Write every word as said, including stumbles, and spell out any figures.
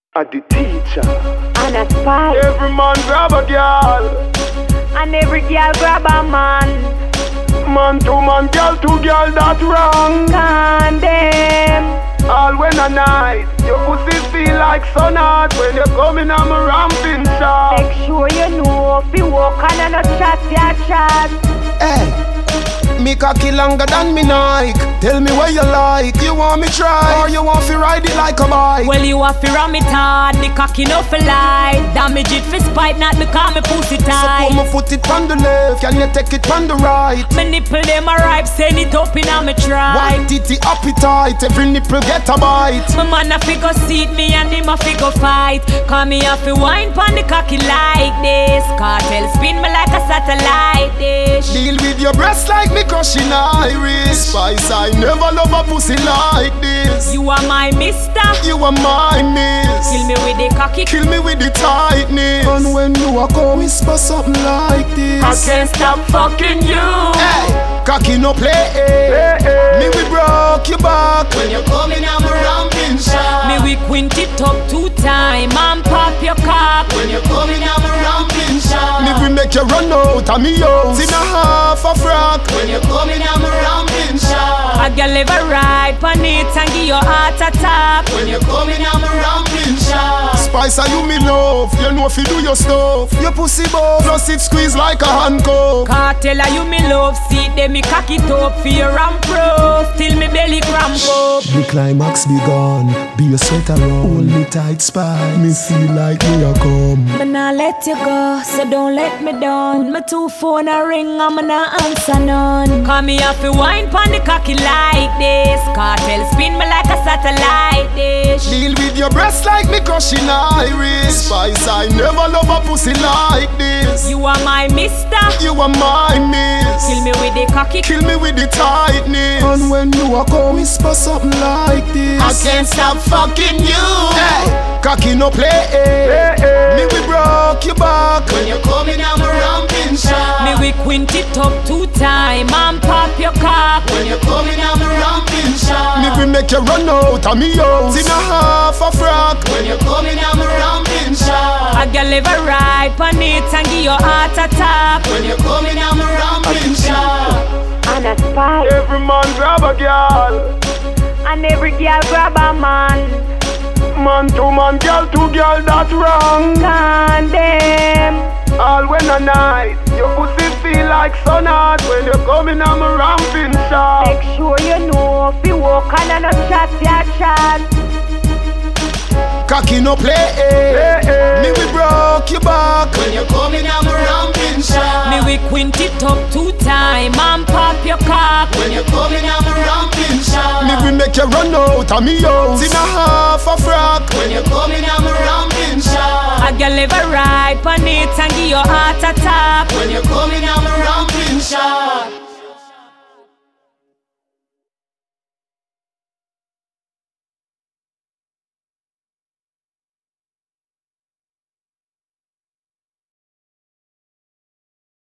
A the teacher and a spy. Every man grab a girl, And every girl grab a man. man to man, girl to girl, that wrong. Condemn. All when a night, your pussy feel like sun hot when you coming on my ramping shot. Make sure you know if you walk on and a chat, ya chat. Hey, me cocky longer than me Nike. Tell me what you like. You want me try or you want to ride it like a bike? Well, you have to ram it hard, the cocky no for life. Damage it for spite, not because me pussy So tight. put me foot it on the left, can you take it on the right? Me nipple them a ripe, send it up in a me try. White titty appetite, every nipple get a bite. My man a figure seat me and him a figure fight. Call me a fi wine pon the cocky like this. Cartel spin me like a satellite dish. Deal with your breast like me crushing iris. Spice, I never love a pussy like this. You are my mister. You are my miss. Kill me with the cocky. Kill me with the tightness. And when you walk out, whisper something like this. I can't stop fucking you. Hey, cocky no play. Hey, hey. Me we broke your back When you're coming, I'm a ramping shot. Me we quint it up two time and pop your cock. When you're coming, I'm a ramping shot. Me we make you run out of me house in a half a frock. When you're coming, I'm a ramping shot. A girl ever ride pon it and give your heart attack. When you're coming, I'm a ramping shot. Spice, are you me love? You know if you do your stuff. Your pussy bow, plus it squeeze like a handcuff. Cartel you me love, see them me cock it up for your ramp proof till me belly cramp up. The climax be gone, be a sweat around. Hold me tight, spy. Me feel like me a come. Me nah let you go, so don't let me down. My two phone a ring, I'm not answer none. Call me off fi wine pon the cocky like this. Cartel spin me like a satellite dish. Deal with your breast like me crushing iris. Spice, I never love a pussy like this. You are my mister. You are my miss. Kill me with the cocky. Kill me with the tightness. And when you walk out, whisper something like this. I can't stop fucking you. Hey, cocky no play. Hey, hey. Me we broke your back. When you're coming, I'm a ramping shot. Me we quint it up two time and pop your cock. When you're coming, I'm a ramping shot. Me we make you run out of me house in a half a frock. When you're coming, I'm a ramping shot. A girl ever ride pon it and give your heart attack. When you're coming, I'm a ramping shot. And a spy. Every man grab a girl, And every girl grab a man. man to man, girl to girl, that wrong. Condemn. All when a night, your pussy feel like sun hot when you coming on my ramping shot. Make sure you know if you walk on and a chat, ya chat. Cocky no play. Hey, hey. Me we broke your back. When you're coming, I'm a ramping shot. Me we quint it up two time and pop your cock. When you're coming, I'm a ramping shot. Me we make you run out of me house in a half a frock. When you're coming, I'm a ramping shot. A girl ever ride pon it and give your heart attack. When you're coming, I'm a ramping shot.